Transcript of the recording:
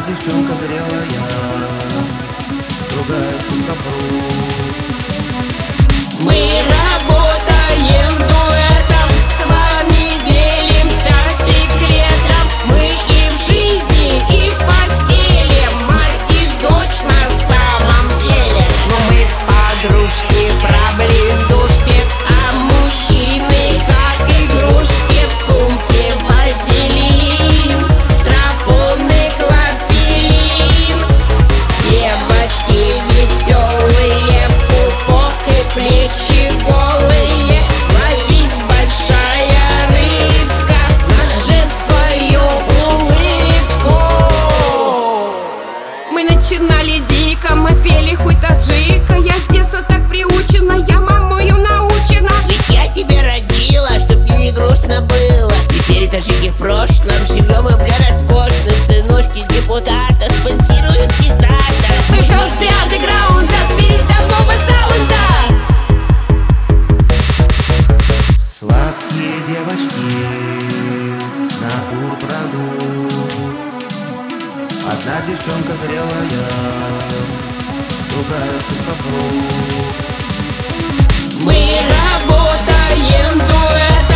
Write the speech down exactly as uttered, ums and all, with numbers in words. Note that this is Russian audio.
девчонка зрелая, другая сухофрукт. Мы работаем дуэтом, с вами делимся секретом. Мы и в жизни, и в постели, мать и дочь на самом деле. Но мы подружки, пробледушки, а мужчины как игрушки. В сумке вазелин, тропонный клофелин. Девочки веселые, пупок и плечи голые. Ловись, большая рыбка, на женскую улыбку. Мы начинали дико, мы пели хуй таджика. Я с детства так приучена, я мамою научена. Ведь я тебя родила, чтоб тебе не грустно было. Теперь таджики в прошлом, живем мы бля роскошно. Сыночки депутата спонсируют диктатор. Мы звезды андеграунда, перед такого саунда. Сладкие девочки, натурпродукт. Одна девчонка зрелая, другая сухофрукт. Мы работаем дуэтом.